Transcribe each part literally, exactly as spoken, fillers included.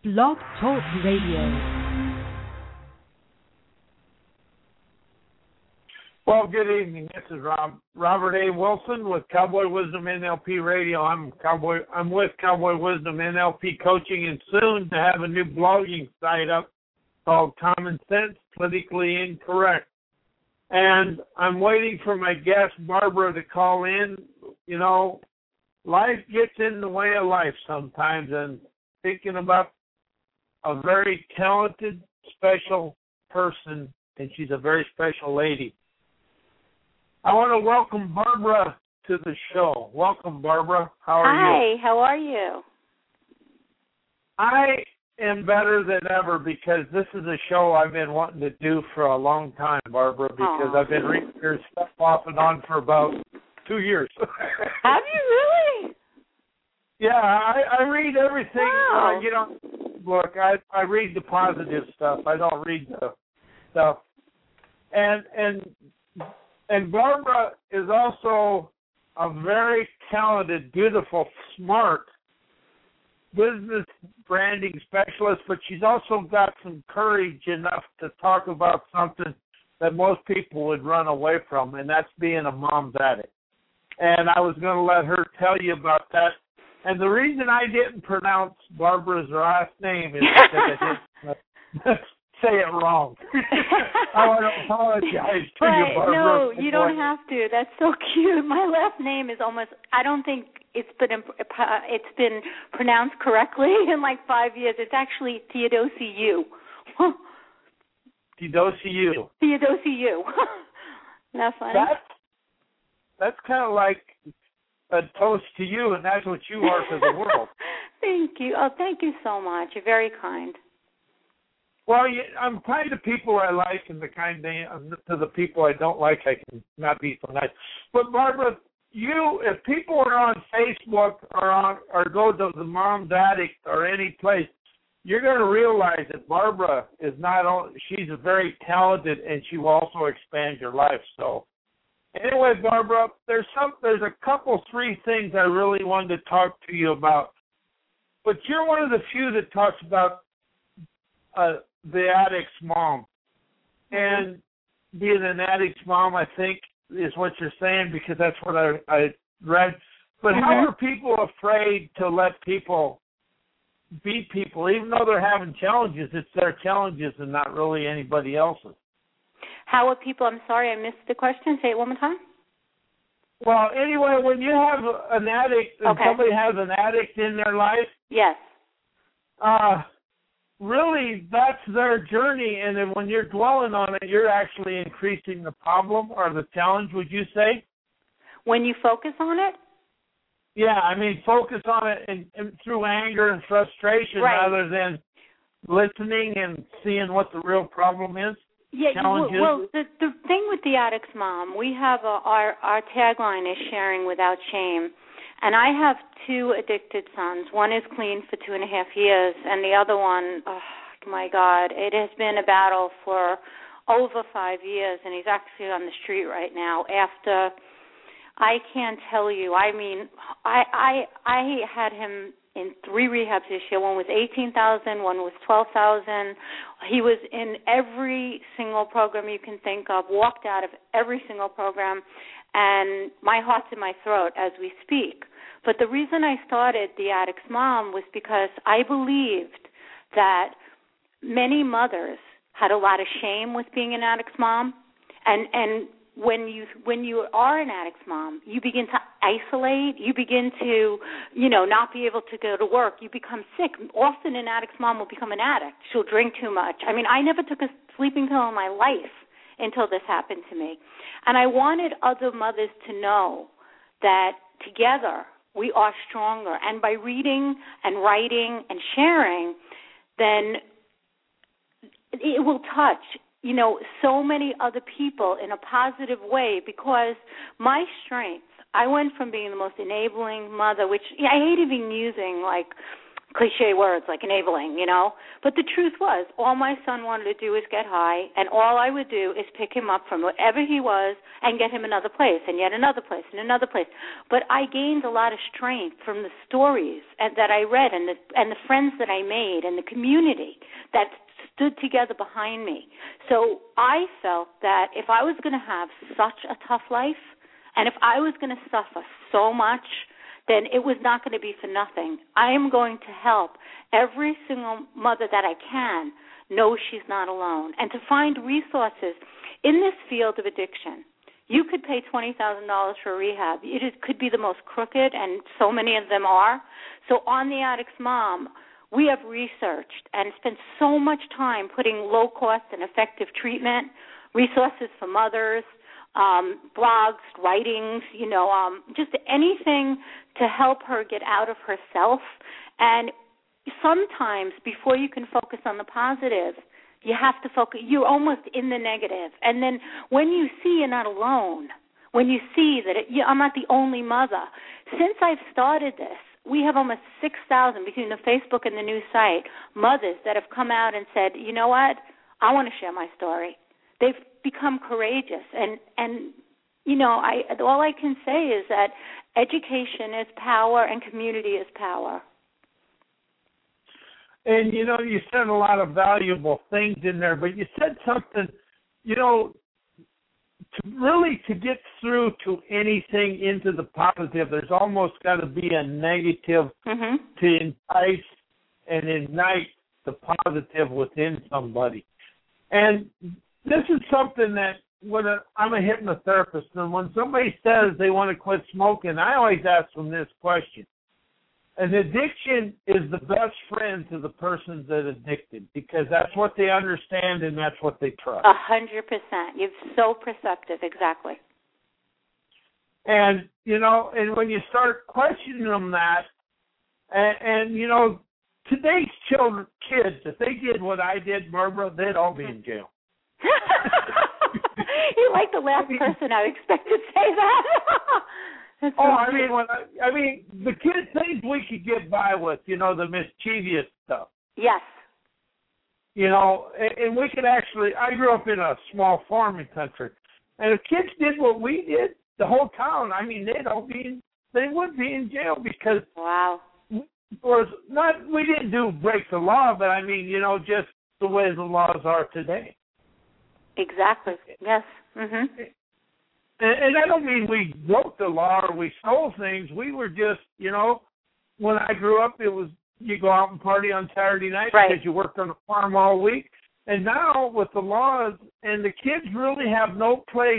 Blog Talk Radio. Well, good evening. This is Rob, Robert A. Wilson with Cowboy Wisdom N L P Radio. I'm Cowboy. I'm with Cowboy Wisdom N L P Coaching, and soon to have a new blogging site up called Common Sense Politically Incorrect. And I'm waiting for my guest Barbara to call in. You know, life gets in the way of life sometimes, and thinking about a very talented, special person, and she's a very special lady. I want to welcome Barbara to the show. Welcome, Barbara. How are Hi, you? Hi, how are you? I am better than ever because this is a show I've been wanting to do for a long time, Barbara, because Aww. I've been reading your stuff off and on for about two years. Have you really? Yeah, I, I read everything. Wow. Uh, you know, look, I I read the positive stuff. I don't read the stuff. And and and Barbara is also a very talented, beautiful, smart business branding specialist, but she's also got some courage enough to talk about something that most people would run away from, and that's being a mom's addict. And I was going to let her tell you about that. And the reason I didn't pronounce Barbara's last name is because I didn't say it wrong. I want to apologize to but you, Barbara. No, you don't have to. That's so cute. My last name is almost, I don't think it's been it's been pronounced correctly in like five years. It's actually Theodosiou. Theodosiou. Theodosiou. Isn't that funny? That's, that's kind of like a toast to you, and that's what you are to the world. Thank you. Oh, thank you so much. You're very kind. Well, you, I'm kind to people I like, and the kind they, to the people I don't like, I can not be so nice. But Barbara, you, if people are on Facebook or on or go to the Mom's Addict or any place, you're going to realize that Barbara is not only, she's very talented, and she will also expand your life. So, anyway, Barbara, there's some, there's a couple, three things I really wanted to talk to you about. But you're one of the few that talks about uh, the addict's mom. And being an addict's mom, I think, is what you're saying, because that's what I, I read. But mm-hmm. How are people afraid to let people be people, even though they're having challenges? It's their challenges and not really anybody else's. How are people, I'm sorry, I missed the question. Say it one more time. Well, anyway, when you have an addict, and okay. somebody has an addict in their life, yes, uh, really, that's their journey, and then when you're dwelling on it, you're actually increasing the problem or the challenge, would you say? When you focus on it? Yeah, I mean, focus on it and, and through anger and frustration right. rather than listening and seeing what the real problem is. Yeah, you, well, the the thing with the addict's mom, we have a, our our tagline is sharing without shame, and I have two addicted sons. One is clean for two and a half years, and the other one, oh my God, it has been a battle for over five years, and he's actually on the street right now. After, I can't tell you, I mean, I I I had him in three rehabs this year. One was eighteen thousand, one was twelve thousand. He was in every single program you can think of, walked out of every single program, and my heart's in my throat as we speak. But the reason I started The Addict's Mom was because I believed that many mothers had a lot of shame with being an addict's mom, and and When you when you are an addict's mom, you begin to isolate. You begin to, you know, not be able to go to work. You become sick. Often an addict's mom will become an addict. She'll drink too much. I mean, I never took a sleeping pill in my life until this happened to me. And I wanted other mothers to know that together we are stronger. And by reading and writing and sharing, then it will touch, you know, so many other people in a positive way, because my strength, I went from being the most enabling mother, which yeah, I hate even using like cliche words like enabling, you know. But the truth was, all my son wanted to do was get high, and all I would do is pick him up from wherever he was and get him another place and yet another place and another place. But I gained a lot of strength from the stories and, that I read and the, and the friends that I made and the community that stood together behind me. So I felt that if I was going to have such a tough life and if I was going to suffer so much, then it was not going to be for nothing. I am going to help every single mother that I can know she's not alone and to find resources in this field of addiction. You could pay twenty thousand dollars for a rehab. It is, could be the most crooked, and so many of them are. So on The Addict's Mom, we have researched and spent so much time putting low-cost and effective treatment, resources for mothers, um, blogs, writings, you know, um, just anything to help her get out of herself. And sometimes before you can focus on the positive, you have to focus, you're almost in the negative. And then when you see you're not alone, when you see that it, you, I'm not the only mother, since I've started this, we have almost six thousand between the Facebook and the new site, mothers that have come out and said, you know what, I want to share my story. They've become courageous. And, and you know, I all I can say is that education is power and community is power. And, you know, you said a lot of valuable things in there, but you said something, you know, to really to get through to anything into the positive, there's almost got to be a negative mm-hmm. to entice and ignite the positive within somebody. And this is something that when a, I'm a hypnotherapist, and when somebody says they want to quit smoking, I always ask them this question. An addiction is the best friend to the person that's addicted because that's what they understand and that's what they trust. A hundred percent. You're so perceptive, exactly. And, you know, and when you start questioning them that, and, and you know, today's children, kids, if they did what I did, Barbara, they'd all be in jail. You're like the last person I would expect to say that. Oh, so I mean, when I, I mean, the kids things we could get by with, you know, the mischievous stuff. Yes. You know, and, and we could actually. I grew up in a small farming country, and if kids did what we did, the whole town. I mean, they'd all be, in, they would be in jail because. Wow. Was not we didn't do break the law, but I mean, you know, just the way the laws are today. Exactly. Yes. Mhm. And, and I don't mean we broke the law or we stole things. We were just, you know, when I grew up, it was you go out and party on Saturday night right. because you worked on the farm all week. And now with the laws, and the kids really have no place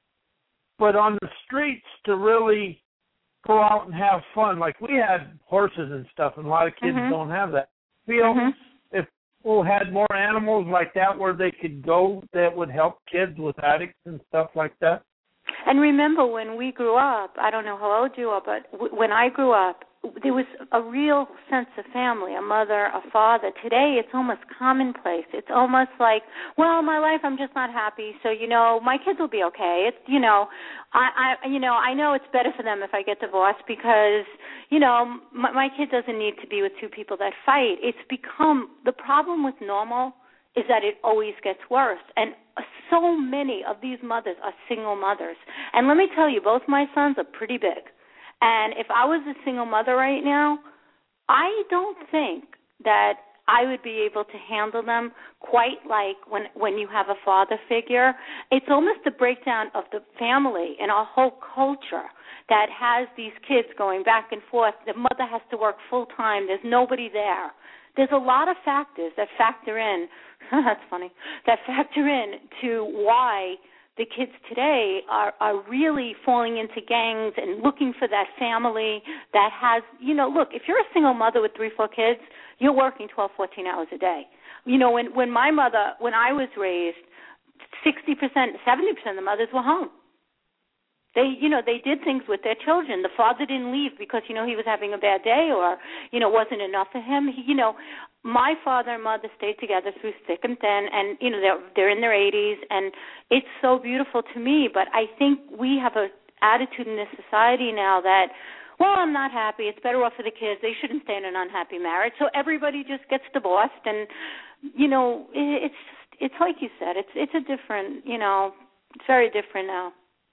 but on the streets to really go out and have fun. Like we had horses and stuff, and a lot of kids mm-hmm. don't have that. Feel mm-hmm. if people had more animals like that where they could go that would help kids with addicts and stuff like that. And remember, when we grew up, I don't know how old you are, but w- when I grew up, there was a real sense of family, a mother, a father. Today, it's almost commonplace. It's almost like, well, my life, I'm just not happy, so, you know, my kids will be okay. It's, you know, I, I you know, I know it's better for them if I get divorced because, you know, my, my kid doesn't need to be with two people that fight. It's become, the problem with normal is that it always gets worse. And so many of these mothers are single mothers. And let me tell you, both my sons are pretty big. And if I was a single mother right now, I don't think that I would be able to handle them quite like when when you have a father figure. It's almost the breakdown of the family and our whole culture that has these kids going back and forth. The mother has to work full time. There's nobody there. There's a lot of factors that factor in, that's funny, that factor in to why the kids today are, are really falling into gangs and looking for that family that has, you know, look, if you're a single mother with three, four kids, you're working twelve, fourteen hours a day. You know, when, when my mother, when I was raised, sixty percent, seventy percent of the mothers were home. They, you know, they did things with their children. The father didn't leave because, you know, he was having a bad day or, you know, wasn't enough for him. He, you know, my father and mother stayed together through thick and thin, and, you know, they're, they're in their eighties, and it's so beautiful to me. But I think we have an attitude in this society now that well, I'm not happy. It's better off for the kids. They shouldn't stay in an unhappy marriage. So everybody just gets divorced, and you know, it's it's like you said. It's it's a different, you know, it's very different now.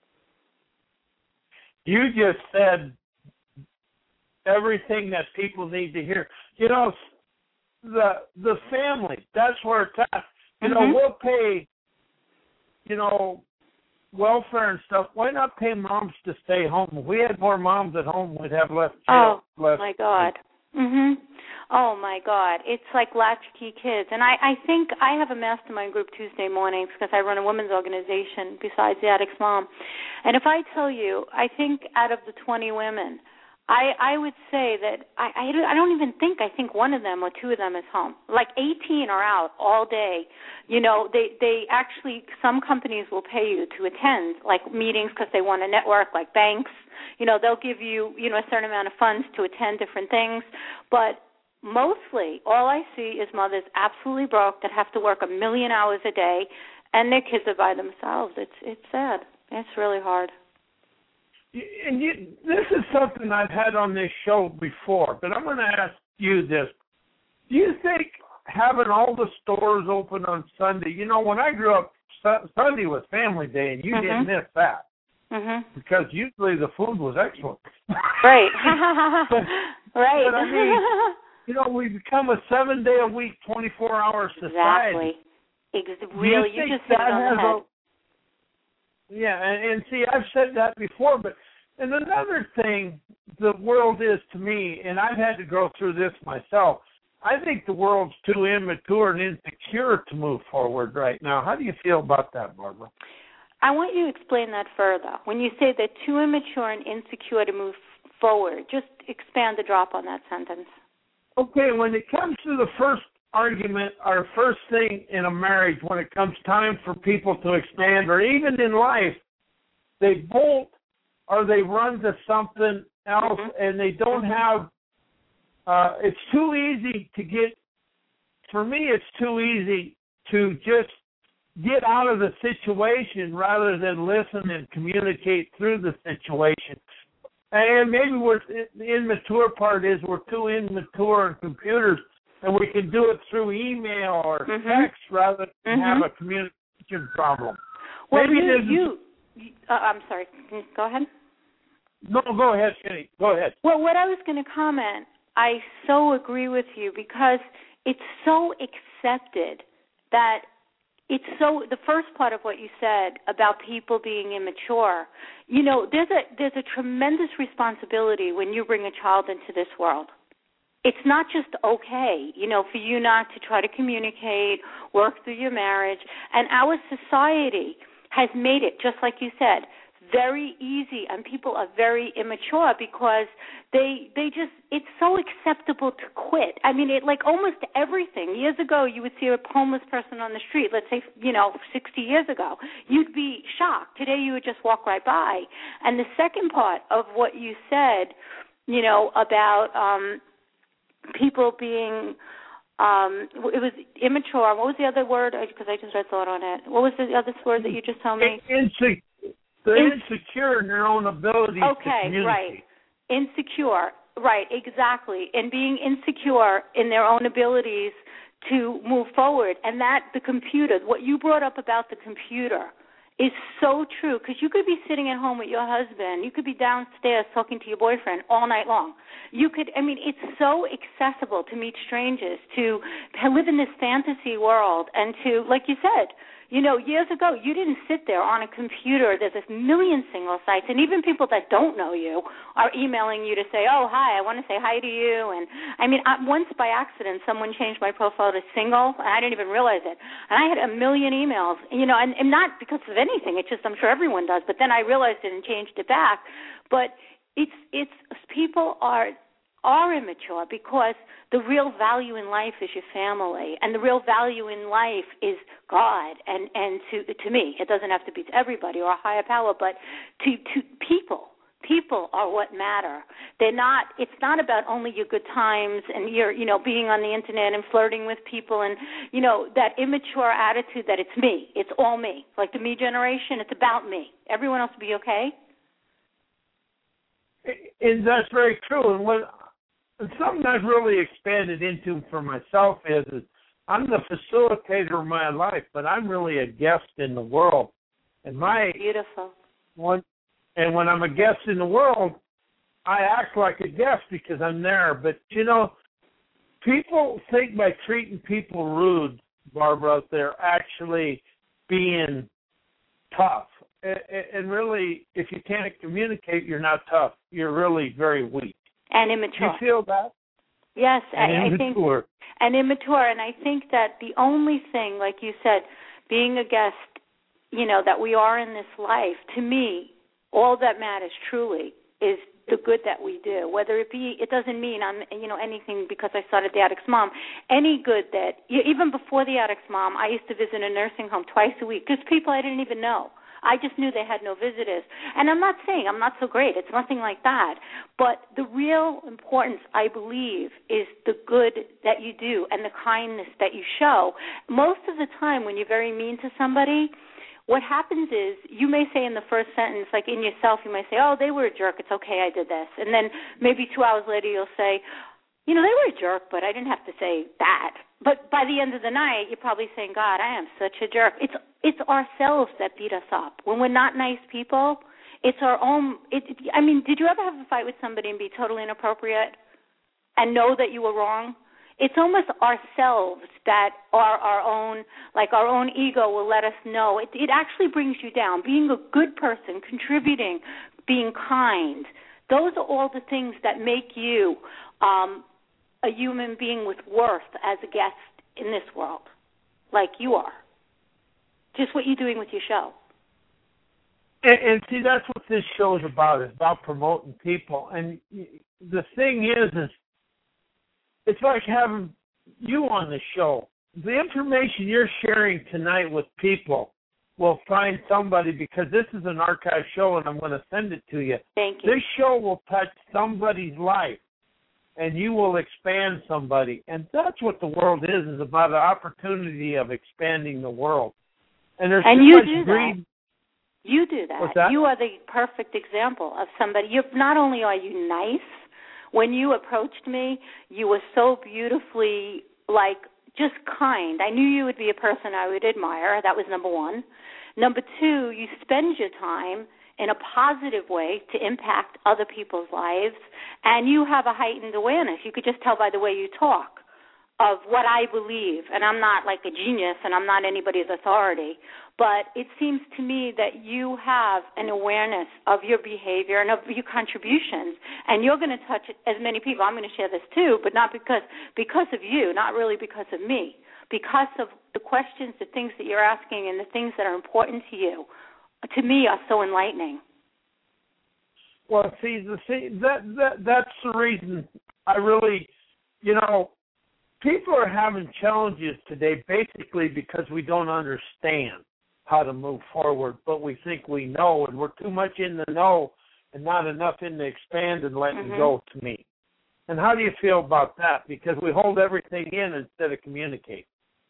You just said everything that people need to hear. You know, the the family. That's where it's at. You mm-hmm. know, we'll pay. You know. welfare and stuff. Why not pay moms to stay home? If we had more moms at home, we'd have less jail. Oh, less my God. Mhm. Oh, my God. It's like latchkey kids. And I, I think I have a mastermind group Tuesday mornings because I run a women's organization besides the Addict's Mom. And if I tell you, I think out of the twenty women, I, I would say that I, I, I don't even think, I think one of them or two of them is home. Like eighteen are out all day. You know, they, they actually, some companies will pay you to attend, like meetings because they want to network, like banks. You know, they'll give you, you know, a certain amount of funds to attend different things. But mostly all I see is mothers absolutely broke that have to work a million hours a day, and their kids are by themselves. It's, it's sad. It's really hard. And you, this is something I've had on this show before, but I'm going to ask you this. Do you think having all the stores open on Sunday, you know, when I grew up, Sunday was family day, and you mm-hmm. didn't miss that mm-hmm. because usually the food was excellent. Right. but, right. But I mean, you know, we become a seven-day-a-week, twenty-four hour society. Exactly. Ex- really, you, you just hit it on the head. A, Yeah, and, and see, I've said that before, but and another thing the world is to me, and I've had to go through this myself, I think the world's too immature and insecure to move forward right now. How do you feel about that, Barbara? I want you to explain that further. When you say they're too immature and insecure to move forward, just expand the drop on that sentence. Okay, when it comes to the first argument, our first thing in a marriage, when it comes time for people to expand, or even in life, they bolt or they run to something else, mm-hmm. and they don't have, uh, it's too easy to get, for me, it's too easy to just get out of the situation rather than listen and communicate through the situation. And maybe we're, the immature part is we're too immature in computers, and we can do it through email or mm-hmm. text rather than mm-hmm. have a communication problem. Well, Maybe you, you uh, I'm sorry, go ahead. No, go ahead, Jenny. Go ahead. Well, what I was going to comment, I so agree with you because it's so accepted that it's so, the first part of what you said about people being immature, you know, there's a there's a tremendous responsibility when you bring a child into this world. It's not just okay, you know, for you not to try to communicate, work through your marriage. And our society has made it, just like you said, very easy, and people are very immature because they they just, it's so acceptable to quit. I mean, it like almost everything. Years ago, you would see a homeless person on the street, let's say, you know, sixty years ago. You'd be shocked. Today, you would just walk right by. And the second part of what you said, you know, about um, people being, um, it was immature. What was the other word? Because I just read thought on it. What was the other word that you just told me? Insecure. They're insecure in their own abilities okay, to communicate. right. Insecure, right, exactly. And being insecure in their own abilities to move forward. And that, the computer, what you brought up about the computer is so true, because you could be sitting at home with your husband. You could be downstairs talking to your boyfriend all night long. You could, I mean, it's so accessible to meet strangers, to live in this fantasy world, and to, like you said, you know, years ago, you didn't sit there on a computer. There's a million single sites, and even people that don't know you are emailing you to say, oh, hi, I want to say hi to you. And, I mean, I, once by accident, someone changed my profile to single, and I didn't even realize it. And I had a million emails, you know, and, and not because of anything. It's just I'm sure everyone does. But then I realized it and changed it back. But it's it's people are are immature because the real value in life is your family, and the real value in life is God. And, and to to me, it doesn't have to be to everybody or a higher power, but to, to people. People are what matter. They're not. It's not about only your good times and your, you know, being on the internet and flirting with people and, you know, that immature attitude that it's me. It's all me. Like the me generation, it's about me. Everyone else will be okay. and that's very true. And what and something I've really expanded into for myself is, is I'm the facilitator of my life, but I'm really a guest in the world. And my beautiful one, and when I'm a guest in the world, I act like a guest because I'm there. But you know, people think by treating people rude, Barbara, they're actually being tough. And really, if you can't communicate, you're not tough. You're really very weak. And immature. You feel that? Yes, and I, I think. And immature. And I think that the only thing, like you said, being a guest, you know, that we are in this life, to me, all that matters truly is the good that we do. Whether it be, it doesn't mean I'm, you know, anything because I started the Addicts Mom. Any good that, even before the Addicts Mom, I used to visit a nursing home twice a week because people I didn't even know. I just knew they had no visitors. And I'm not saying I'm not so great. It's nothing like that. But the real importance, I believe, is the good that you do and the kindness that you show. Most of the time when you're very mean to somebody, what happens is you may say in the first sentence, like in yourself, you may say, oh, they were a jerk. It's okay, I did this. And then maybe two hours later you'll say, you know, they were a jerk, but I didn't have to say that. But by the end of the night, you're probably saying, God, I am such a jerk. It's it's ourselves that beat us up. When we're not nice people, it's our own. It, I mean, did you ever have a fight with somebody and be totally inappropriate and know that you were wrong? It's almost ourselves that are our own, like our own ego will let us know. It, it actually brings you down. Being a good person, contributing, being kind, those are all the things that make you um, a human being with worth as a guest in this world, like you are. Just what you're doing with your show. And, and see, that's what this show is about. It's about promoting people. And the thing is, is it's like having you on the show. The information you're sharing tonight with people will find somebody, because this is an archive show and I'm going to send it to you. Thank you. This show will touch somebody's life and you will expand somebody. And that's what the world is, is about an opportunity of expanding the world. And there's and too you much do greed. That. You do that. What's that? You are the perfect example of somebody. You're, not only are you nice, when you approached me, you were so beautifully, like, just kind. I knew you would be a person I would admire. That was number one. Number two, you spend your time in a positive way to impact other people's lives, and you have a heightened awareness. You could just tell by the way you talk of what I believe, and I'm not like a genius and I'm not anybody's authority, but it seems to me that you have an awareness of your behavior and of your contributions, and you're going to touch as many people. I'm going to share this too, but not because because of you, not really because of me, because of the questions, the things that you're asking, and the things that are important to you, to me, are so enlightening. Well, see, the see, that that that's the reason I really, you know, people are having challenges today basically because we don't understand how to move forward, but we think we know, and we're too much in the know and not enough in the expand and letting mm-hmm. go, to me. And how do you feel about that? Because we hold everything in instead of communicating.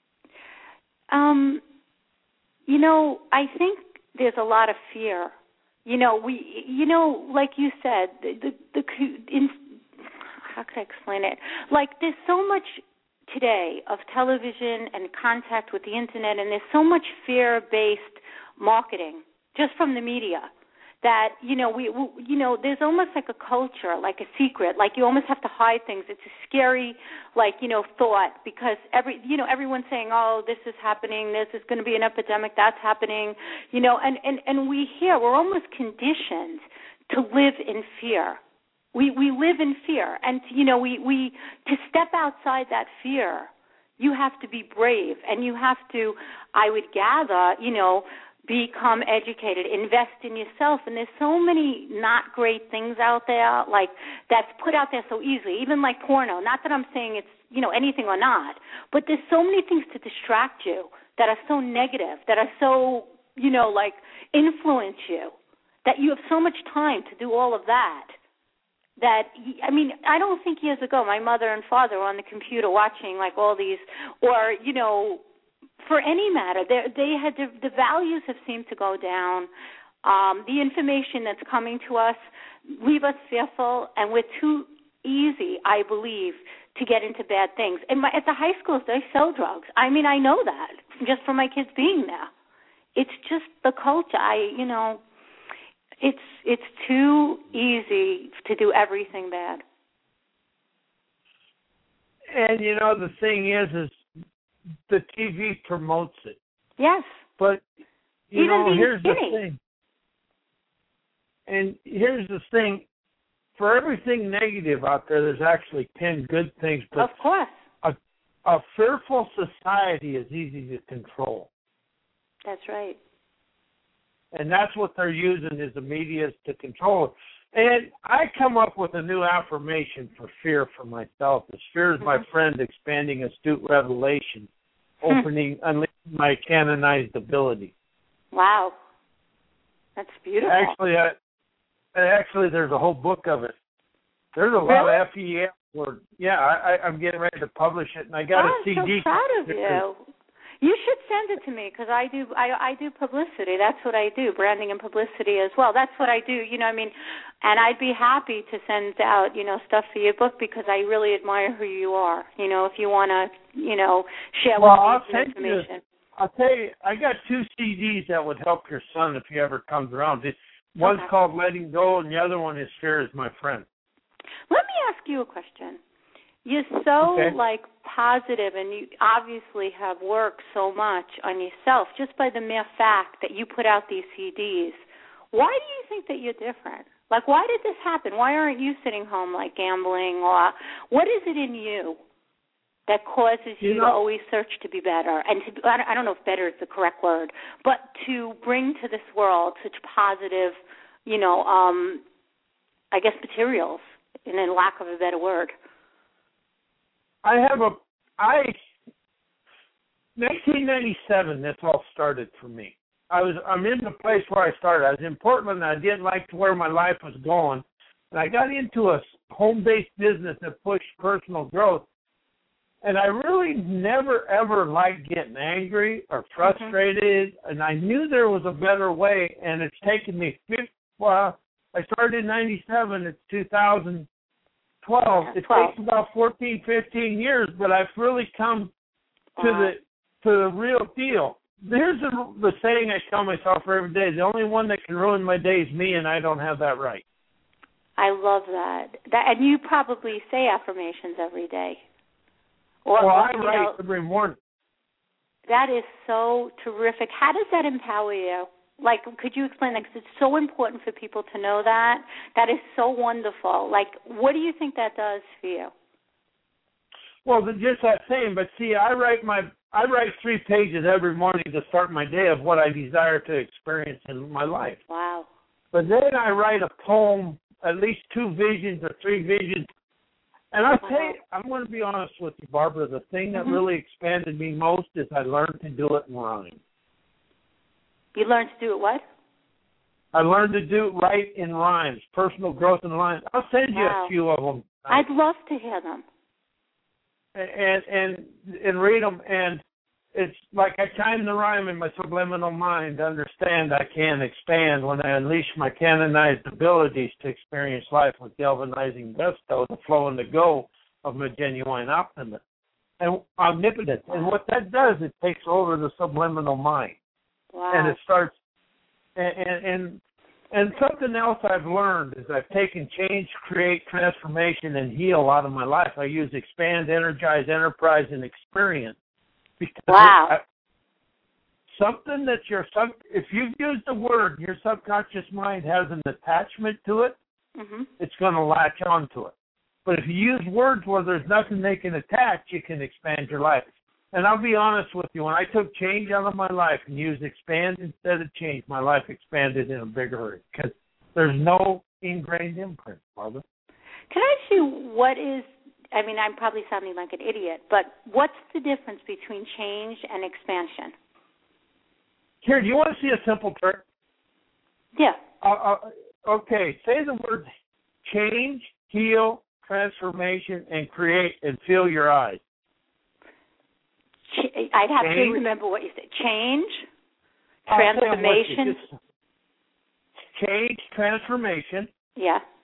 Um, you know, I think there's a lot of fear. You know, we, you know, like you said, the, the, the in, how could I explain it? Like, there's so much today of television and contact with the internet, and there's so much fear-based marketing just from the media that, you know, we, we, you know, there's almost like a culture, like a secret, like you almost have to hide things. It's a scary, like, you know, thought, because every, you know, everyone's saying, oh, this is happening, this is going to be an epidemic, that's happening, you know, and, and, and we hear, we're almost conditioned to live in fear. We we live in fear, and, you know, we, we to step outside that fear, you have to be brave, and you have to, I would gather, you know, become educated, invest in yourself, and there's so many not great things out there, like, that's put out there so easily, even like porno. Not that I'm saying it's, you know, anything or not, but there's so many things to distract you that are so negative, that are so, you know, like, influence you, that you have so much time to do all of that. That, I mean, I don't think years ago my mother and father were on the computer watching, like, all these, or, you know, for any matter, they, they had the, the values have seemed to go down. Um, the information that's coming to us, leave us fearful, and we're too easy, I believe, to get into bad things. And my, at the high schools, they sell drugs. I mean, I know that just from my kids being there. It's just the culture. I, you know, it's it's too easy to do everything bad. And you know, the thing is, is the T V promotes it. Yes. But you Even know, here's skinny. the thing. And here's the thing. For everything negative out there, there's actually ten good things. But of course. A, a fearful society is easy to control. That's right. And that's what they're using is the media to control it. And I come up with a new affirmation for fear for myself. Is fear is my Mm-hmm. friend, expanding astute revelation, opening, unleashing my canonized ability. Wow. That's beautiful. Actually, I, actually, there's a whole book of it. There's a really? lot of F E F words. Yeah, I, I, I'm getting ready to publish it, and I got oh, a C D. I'm so proud of you. You should send it to me because I do I, I do publicity. That's what I do, branding and publicity as well. That's what I do, you know what I mean? And I'd be happy to send out, you know, stuff for your book because I really admire who you are. You know, if you want to, you know, share well, with I'll me some send information. You, I'll tell you, I got two C Ds that would help your son if he ever comes around. One's okay. called Letting Go, and the other one is Fear is My Friend. Let me ask you a question. You're so, okay. like, positive, and you obviously have worked so much on yourself just by the mere fact that you put out these C Ds. Why do you think that you're different? Like, why did this happen? Why aren't you sitting home, like, gambling? Or what is it in you that causes you, you know, to always search to be better? And to, I don't know if better is the correct word, but to bring to this world such positive, you know, um, I guess materials, in a lack of a better word. I have a, I, nineteen ninety-seven, this all started for me. I was, I'm in the place where I started. I was in Portland, and I didn't like where my life was going. And I got into a home-based business that pushed personal growth. And I really never, ever liked getting angry or frustrated. Mm-hmm. And I knew there was a better way, and it's taken me, fifty, well, I started in ninety-seven, it's two thousand twelve. It twelve. takes about fourteen, fifteen years, but I've really come to wow. the to the real deal. Here's the, the saying I tell myself every day: the only one that can ruin my day is me, and I don't have that right. I love that. That, and you probably say affirmations every day. Or, well, or, I write know, every morning. That is so terrific. How does that empower you? Like, could you explain that? Because it's so important for people to know that. That is so wonderful. Like, what do you think that does for you? Well, just that same. But see, I write my I write three pages every morning to start my day of what I desire to experience in my life. Wow. But then I write a poem, at least two visions or three visions. And I'll wow. tell you, I'm going to be honest with you, Barbara. The thing that mm-hmm. really expanded me most is I learned to do it in rhyme. You learned to do it what? I learned to do it right in rhymes, personal growth in rhymes. I'll send you wow. a few of them. I'd love to hear them. And and and read them. And it's like I time the rhyme in my subliminal mind to understand I can expand when I unleash my canonized abilities to experience life with galvanizing gusto, the flow and the go of my genuine optimism and omnipotence. And what that does, it takes over the subliminal mind. Wow. And it starts, and, and and and something else I've learned is I've taken change, create, transformation, and heal out of my life. I use expand, energize, enterprise, and experience. Because wow. I, something that your sub, if you've used the word, your subconscious mind has an attachment to it, mm-hmm. it's going to latch onto it. But if you use words where there's nothing they can attach, you can expand your life. And I'll be honest with you, when I took change out of my life and used expand instead of change, my life expanded in a big hurry because there's no ingrained imprint, Barbara. Can I ask you what is, I mean, I'm probably sounding like an idiot, but what's the difference between change and expansion? Here, do you want to see a simple trick? Yeah. Uh, uh, okay, say the words change, heal, transformation, and create, and fill your eyes. I'd have change. to remember what you said. Change, transformation. Change, transformation. Yeah.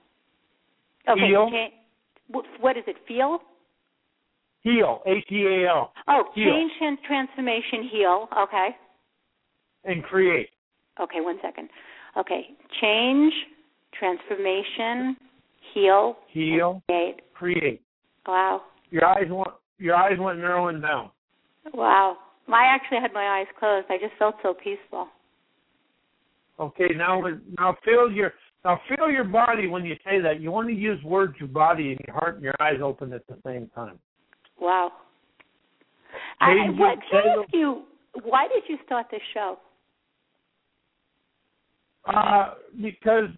Okay. Heal. Cha- what is it? Feel? Heal. H E A L. Oh, Heal. change and transformation. Heal. Okay. And create. Okay. One second. Okay. Change, transformation, heal. Heal. Create. Create. Wow. Your eyes went. Your eyes went narrowing down. Wow. I actually had my eyes closed. I just felt so peaceful. Okay, now now feel your now feel your body when you say that. You want to use words, your body, and your heart and your eyes open at the same time. Wow. Hey, I, what, can I ask you, why did you start this show? Uh, because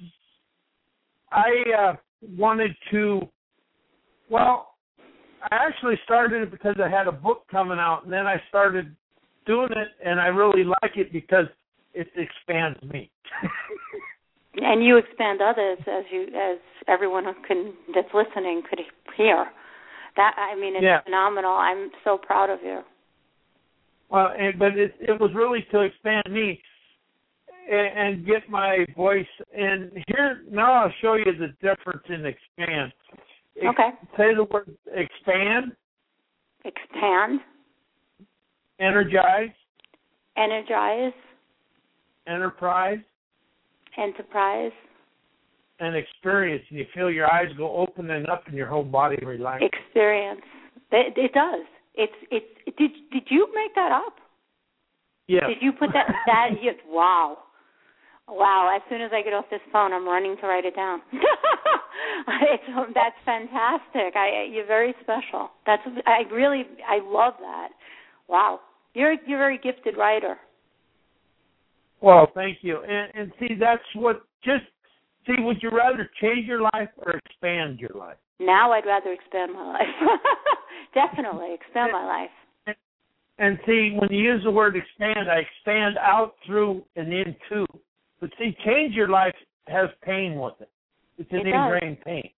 I uh, wanted to. Well, I actually started it because I had a book coming out, and then I started doing it, and I really like it because it expands me. And you expand others, as you as everyone who can that's listening could hear. That I mean, it's yeah. phenomenal. I'm so proud of you. Well, and, but it, it was really to expand me and, and get my voice. And here now I'll show you the difference in expand. Okay. Say the word expand. Expand. Energize. Energize. Enterprise. Enterprise. And experience. And you feel your eyes go opening up and your whole body relaxes. Experience. It, it does. It's it's. Did did you make that up? Yeah. Did you put that that? You, wow. Wow, as soon as I get off this phone, I'm running to write it down. it's, that's fantastic. I, you're very special. That's I really, I love that. Wow. You're, you're a very gifted writer. Well, thank you. And, and see, that's what, just, see, would you rather change your life or expand your life? Now I'd rather expand my life. Definitely, expand my life. And, and see, when you use the word expand, I expand out, through, and into. But see, change your life has pain with it. It's an it ingrained does. pain.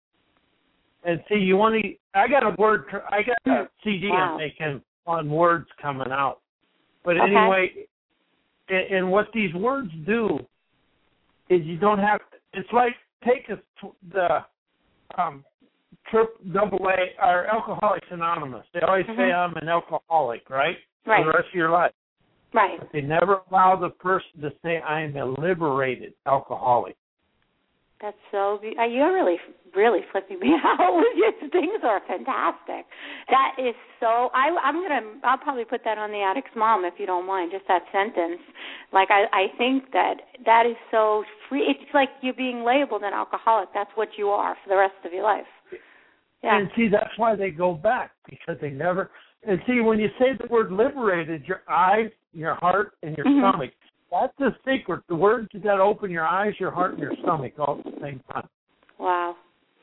And see, you want to. I got a word. I got a C D wow. I'm making on words coming out. But okay. anyway, and, and what these words do is you don't have. It's like take a, the um, trip double A or Alcoholics Anonymous. They always mm-hmm. say I'm an alcoholic, right? Right. For the rest of your life. Right. But they never allow the person to say, I am a liberated alcoholic. That's so be- – you're really, really flipping me out. Your things are fantastic. That is so – I'm going to – I'll probably put that on the Addict's Mom if you don't mind, just that sentence. Like, I, I think that that is so free. It's like you're being labeled an alcoholic. That's what you are for the rest of your life. Yeah. And see, that's why they go back, because they never – and see, when you say the word liberated, your eyes, your heart, and your mm-hmm. stomach, that's the secret. The words, you got to open your eyes, your heart, and your stomach all at the same time. Wow.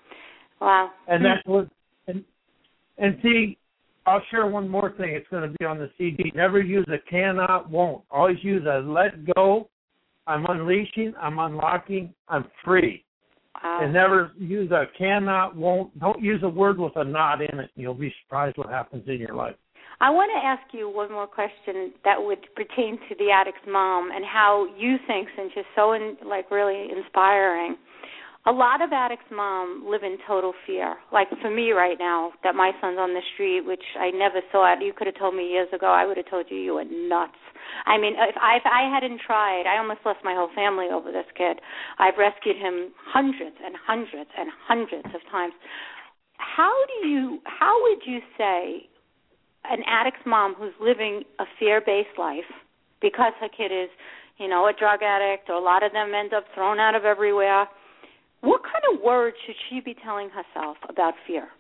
Wow. And that's what – and and see, I'll share one more thing. It's going to be on the C D. Never use a cannot, won't. Always use a let go. I'm unleashing. I'm unlocking. I'm free. Wow. And never use a cannot, won't. Don't use a word with a not in it. You'll be surprised what happens in your life. I want to ask you one more question that would pertain to the Addict's Mom and how you think, since you're so in, like really inspiring. A lot of Addict's Mom live in total fear. Like for me right now, that my son's on the street, which I never thought. You could have told me years ago. I would have told you you were nuts. I mean, if I, if I hadn't tried, I almost lost my whole family over this kid. I've rescued him hundreds and hundreds and hundreds of times. How do you? How would you say an addict's mom who's living a fear-based life because her kid is, you know, a drug addict, or a lot of them end up thrown out of everywhere, what kind of words should she be telling herself about fear?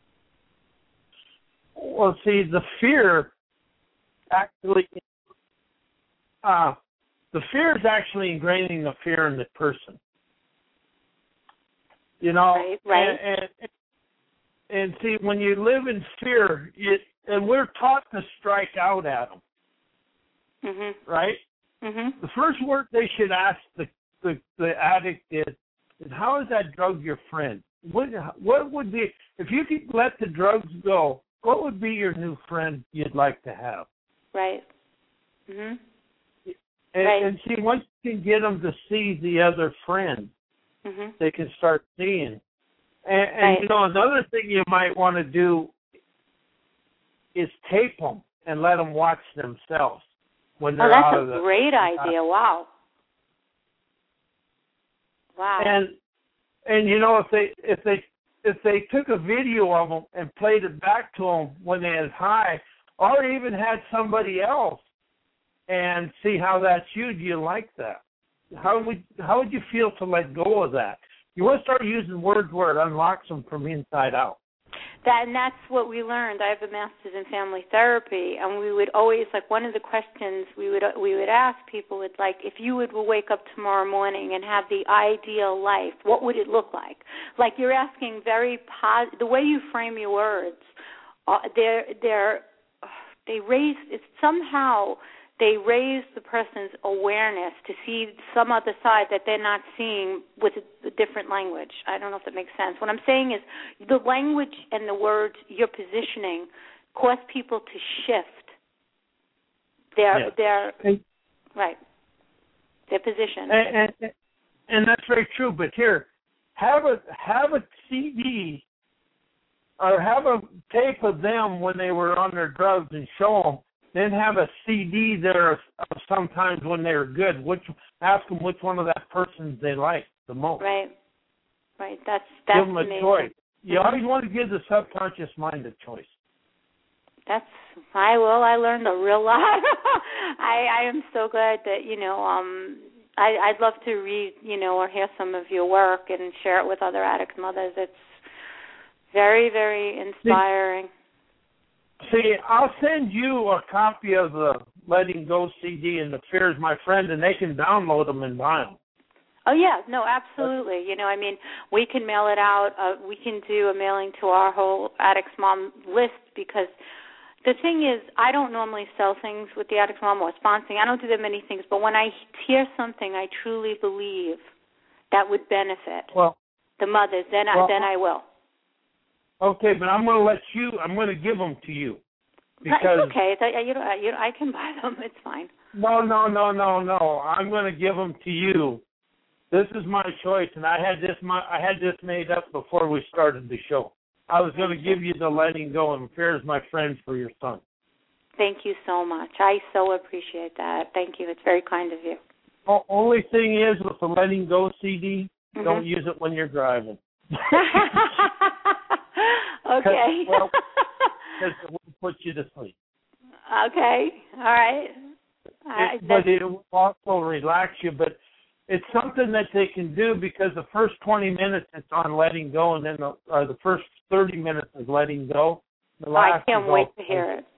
Well, see, the fear actually, uh, the fear is actually ingraining the fear in the person. You know, right, right. And, and, and see, when you live in fear, it, and we're taught to strike out at them, mm-hmm. right? Mm-hmm. The first word they should ask the, the, the addict is, is, how is that drug your friend? What, what would be, if you could let the drugs go, what would be your new friend you'd like to have? Right. Mm-hmm. And, right. and see, once you can get them to see the other friend, mm-hmm. they can start seeing And, and right. you know, another thing you might want to do is tape them and let them watch themselves when they're oh, that's out a of the. great idea. Wow. Wow. And and you know, if they if they if they took a video of them and played it back to them when they was high, or even had somebody else, and see how that's you, do you like that? How would how would you feel to let go of that? You want to start using words where it unlocks them from inside out. That and that's what we learned. I have a master's in family therapy, and we would always, like, one of the questions we would we would ask people would, like, if you would wake up tomorrow morning and have the ideal life, what would it look like? Like, you're asking very pos- the way you frame your words, uh, they're they're they raise it's somehow. They raise the person's awareness to see some other side that they're not seeing with a different language. I don't know if that makes sense. What I'm saying is the language and the words you're positioning cause people to shift their Yeah. their and, right their position. And, and and that's very true. But here, have a have a C D or have a tape of them when they were on their drugs and show them. Then have a C D there of sometimes when they're good. Which ask them which one of that persons they like the most. Right, right. That's that's give them a amazing. choice. You mm-hmm. always want to give the subconscious mind a choice. That's I will. I learned a real lot. I I am so glad that you know. Um, I I'd love to read you know or hear some of your work and share it with other addict mothers. It's very very inspiring. See, See, I'll send you a copy of the Letting Go C D and the Fears My Friend, and they can download them and buy them. Oh, yeah. No, absolutely. You know, I mean, we can mail it out. Uh, we can do a mailing to our whole Addicts Mom list because the thing is, I don't normally sell things with the Addicts Mom or sponsoring. I don't do that many things. But when I hear something I truly believe that would benefit well, the mothers, then well, I, then I will. Okay, but I'm going to let you, I'm going to give them to you. Because, it's okay. It's, I, you know, I, you know, I can buy them. It's fine. No, no, no, no, no. I'm going to give them to you. This is my choice, and I had this my, I had this made up before we started the show. I was going to give you the Letting Go and Fears My Friend for your son. Thank you so much. I so appreciate that. Thank you. It's very kind of you. O- only thing is, with the Letting Go C D, mm-hmm. don't use it when you're driving. Okay. Well, because it will put you to sleep. Okay. All right. It, but it will also relax you. But it's something that they can do because the first twenty minutes it's on letting go, and then the, or the first thirty minutes is letting go. The last I can't is wait all, to hear it.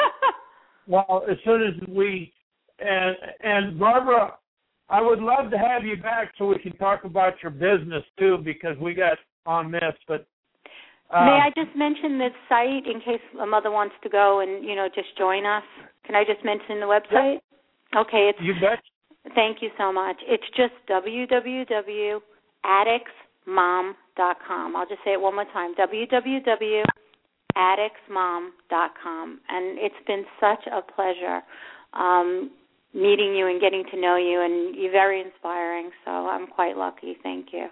Well, as soon as we and and Barbara, I would love to have you back so we can talk about your business too, because we got on this, but. Um, May I just mention this site in case a mother wants to go and, you know, just join us? Can I just mention the website? Yeah. Okay. It's, you bet. Thank you so much. It's just w w w dot addicts mom dot com. I'll just say it one more time, w w w dot addicts mom dot com. And it's been such a pleasure um, meeting you and getting to know you, and you're very inspiring, so I'm quite lucky. Thank you.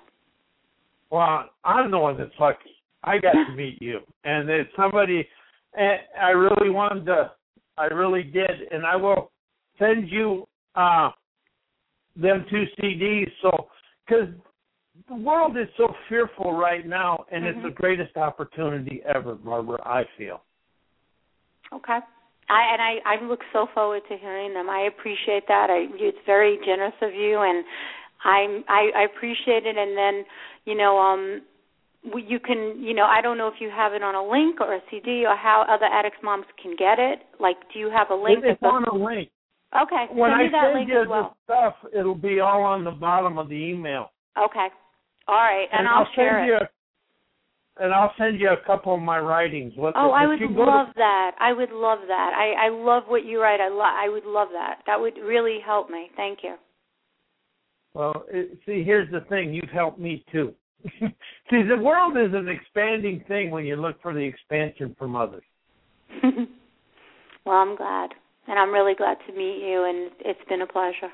Well, I'm the one that's lucky. I got to meet you, and it's somebody and I really wanted to, I really did, and I will send you uh, them two C Ds. So, because the world is so fearful right now, and mm-hmm. it's the greatest opportunity ever, Barbara, I feel. Okay. I, and I, I look so forward to hearing them. I appreciate that. I, it's very generous of you, and I'm, I, I appreciate it. And then, you know, um, you can, you know, I don't know if you have it on a link or a C D or how other addicts moms can get it. Like, do you have a link? It's on a link. Okay. When send I me that send link you as well. the stuff, it'll be all on the bottom of the email. Okay. All right, and, and I'll, I'll share send it. You a, and I'll send you a couple of my writings. What, oh, I would love to, that. I would love that. I, I love what you write. I lo- I would love that. That would really help me. Thank you. Well, it, see, here's the thing. You've helped me, too. See, the world is an expanding thing when you look for the expansion from others. Well, I'm glad. And I'm really glad to meet you, and it's been a pleasure.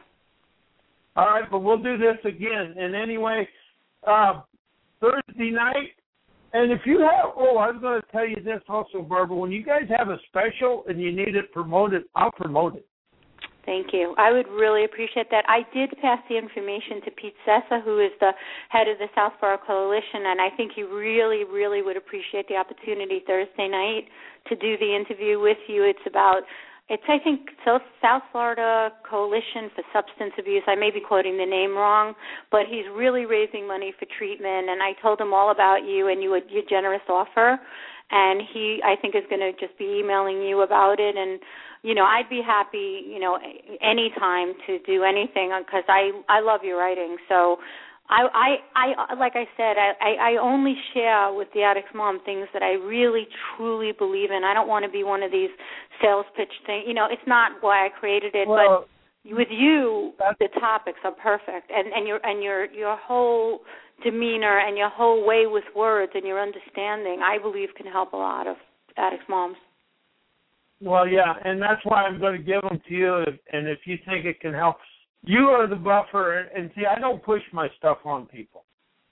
All right, but we'll do this again. And anyway, uh, Thursday night, And if you have, oh, I was going to tell you this also, Barbara. When you guys have a special and you need it promoted, I'll promote it. Thank you. I would really appreciate that. I did pass the information to Pete Sessa, who is the head of the South Florida Coalition, and I think he really, really would appreciate the opportunity Thursday night to do the interview with you. It's about, it's, I think, South Florida Coalition for Substance Abuse. I may be quoting the name wrong, but he's really raising money for treatment, and I told him all about you and you, your generous offer, and he, I think, is going to just be emailing you about it. And you know, I'd be happy, you know, any time to do anything because I, I love your writing. So I, I, I like I said, I, I only share with the Addict's Mom things that I really, truly believe in. I don't want to be one of these sales pitch things. You know, it's not why I created it, well, but with you, the topics are perfect. And, and, your, and your, your whole demeanor and your whole way with words and your understanding, I believe, can help a lot of Addict's Moms. Well, yeah, and that's why I'm going to give them to you, and if you think it can help, you are the buffer. And see, I don't push my stuff on people.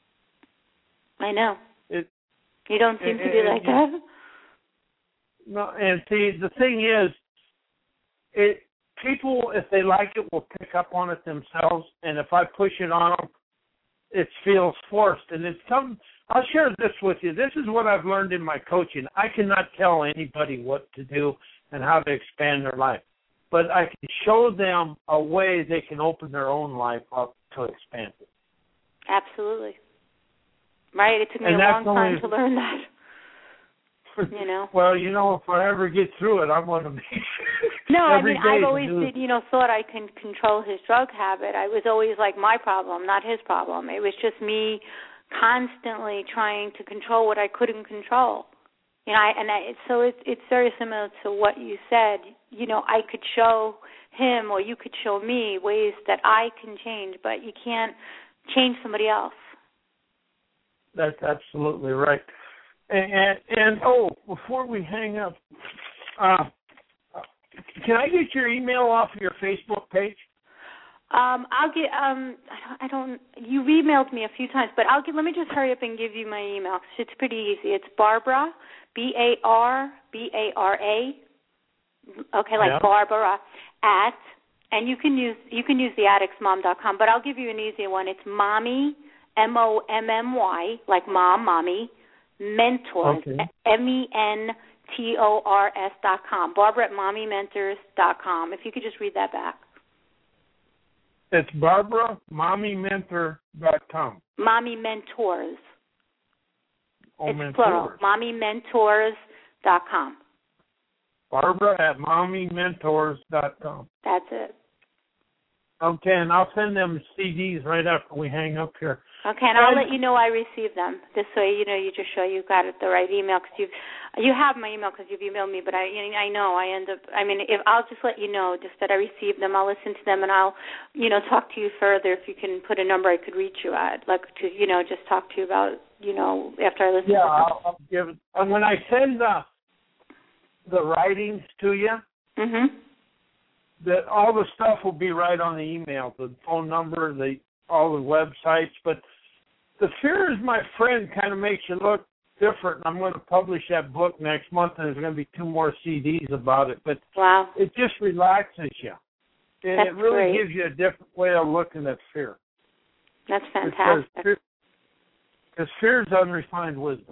I know. It, you don't seem it, to be it, like it, that. No, and see, the thing is, it people, if they like it, will pick up on it themselves, and if I push it on them, it feels forced, and it's some. I'll share this with you. This is what I've learned in my coaching. I cannot tell anybody what to do and how to expand their life, but I can show them a way they can open their own life up to expand it. Absolutely. Right. It took me and a long time only, to learn that. You know. Well, you know, if I ever get through it, I'm going to make sure. No, I mean, I've always, do. did, you know, thought I can control his drug habit. I was always like my problem, not his problem. It was just me constantly trying to control what I couldn't control. You know, I, and I, so it's it's very similar to what you said. You know, I could show him or you could show me ways that I can change, but you can't change somebody else. That's absolutely right. And, and, and oh, before we hang up, uh, can I get your email off of your Facebook page? Um, I'll get. Um, I don't, I don't. You've emailed me a few times, but I'll get. Let me just hurry up and give you my email. It's pretty easy. It's Barbara, B A R B A R A. Okay, like yeah. Barbara at, and you can use you can use the addicts mom dot com, but I'll give you an easier one. It's mommy, M O M M Y, like mom, mommy, mentors, okay. M E N T O R S dot com. Barbara at mommy mentors dot com. If you could just read that back. It's Barbara, mommy mentor dot com. Mommy Mentors. Oh, it's mentors. plural. mommy mentors dot com. Barbara at mommy mentors dot com. That's it. Okay, and I'll send them C Ds right after we hang up here. Okay, and I'll let you know I received them. This way, you know, you just show you got it the right email because you you have my email because you've emailed me. But I I know I end up. I mean, if I'll just let you know just that I received them. I'll listen to them and I'll, you know, talk to you further if you can put a number I could reach you at, like to you know just talk to you about you know after I listen. Yeah, to them. I'll, I'll give it. And when I send the the writings to you. Mhm. That all the stuff will be right on the email, the phone number, the all the websites. But the Fear Is My Friend kind of makes you look different. I'm going to publish that book next month, and there's going to be two more C Ds about it. But wow, it just relaxes you, and That's it really great. gives you a different way of looking at fear. That's fantastic. Because fear, because fear is unrefined wisdom.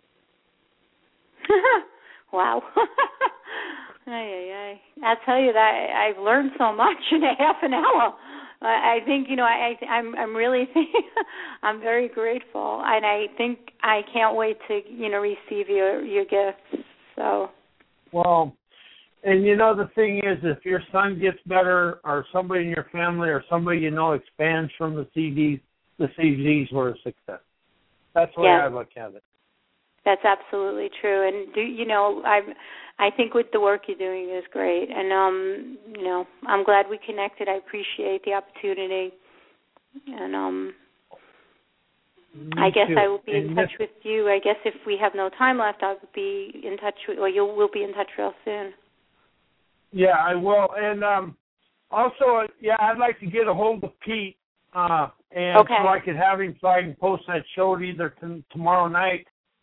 Wow. Ay, ay, ay. I'll tell you that I've learned so much in a half an hour. I think, you know, I, I'm, I'm really, I'm very grateful, and I think I can't wait to, you know, receive your, your gifts. So. Well, and you know, the thing is, if your son gets better, or somebody in your family, or somebody you know expands from the C Ds, the C Ds were a success. That's the way yeah. I look at it. That's absolutely true, and do you know, I'm. I think with the work you're doing is great, and um, you know, I'm glad we connected. I appreciate the opportunity, and um, Me I guess too. I will be and in touch this, with you. I guess if we have no time left, I'll be in touch with, or you will be in touch real soon. Yeah, I will, and um, also, yeah, I'd like to get a hold of Pete, uh, and okay. so I could have him so I can post that show either t- tomorrow night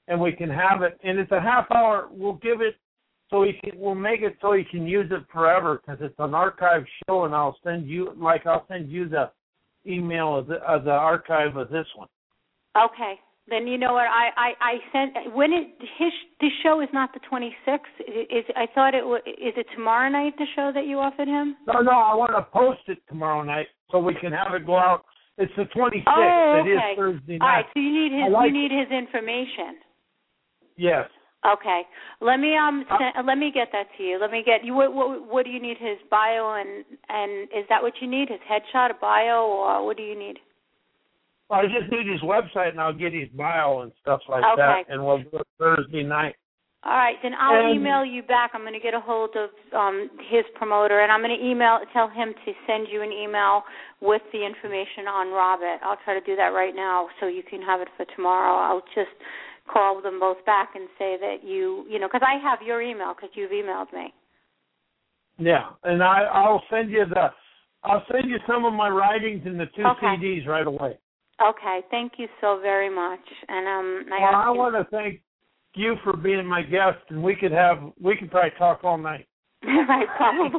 and we can have it. And it's a half hour. We'll give it so he can. We'll make it so he can use it forever because it's an archive show, and I'll send you like I'll send you the email of the, of the archive of this one. Okay. Then you know what I, I, I sent when it his this show is not the twenty-sixth. Is I thought it was, is it tomorrow night the show that you offered him? No, no, I want to post it tomorrow night so we can have it go out. It's the twenty-sixth. Oh, okay. It is Thursday night. All right, so you need his like you need his information. Yes. Okay. Let me um send, let me get that to you. Let me get you. What, what what do you need? His bio and and is that what you need? His headshot, a bio, or what do you need? Well, I just need his website, and I'll get his bio and stuff like okay. that, and we'll do it Thursday night. All right, then I'll and, email you back. I'm going to get a hold of um, his promoter, and I'm going to email, tell him to send you an email with the information on Robert. I'll try to do that right now so you can have it for tomorrow. I'll just call them both back and say that you, you know, because I have your email because you've emailed me. Yeah, and I, I'll send you the, I'll send you some of my writings and the two okay. C Ds right away. Okay, thank you so very much. And um, I, well, I want to thank you for being my guest, and we could have we could probably talk all night. Right, probably.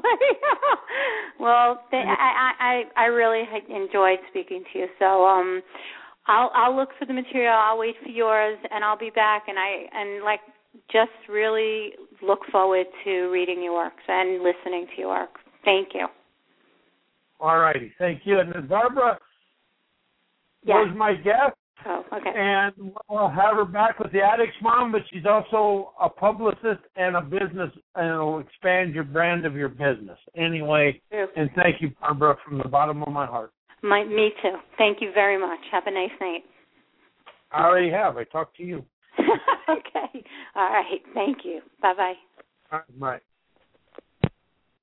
Well, th- I, I I really enjoyed speaking to you. So um, I'll I'll look for the material. I'll wait for yours, and I'll be back. And I and like just really look forward to reading your works and listening to your work. Thank you. All righty, thank you. And Barbara. Yeah. Was my guest, oh, okay. and we'll have her back with the Addicts Mom, but she's also a publicist and a business, and it'll expand your brand of your business. Anyway, True. And thank you, Barbara, from the bottom of my heart. My, me too. Thank you very much. Have a nice night. I already have. I talked to you. Okay. All right. Thank you. Bye-bye. All right, bye.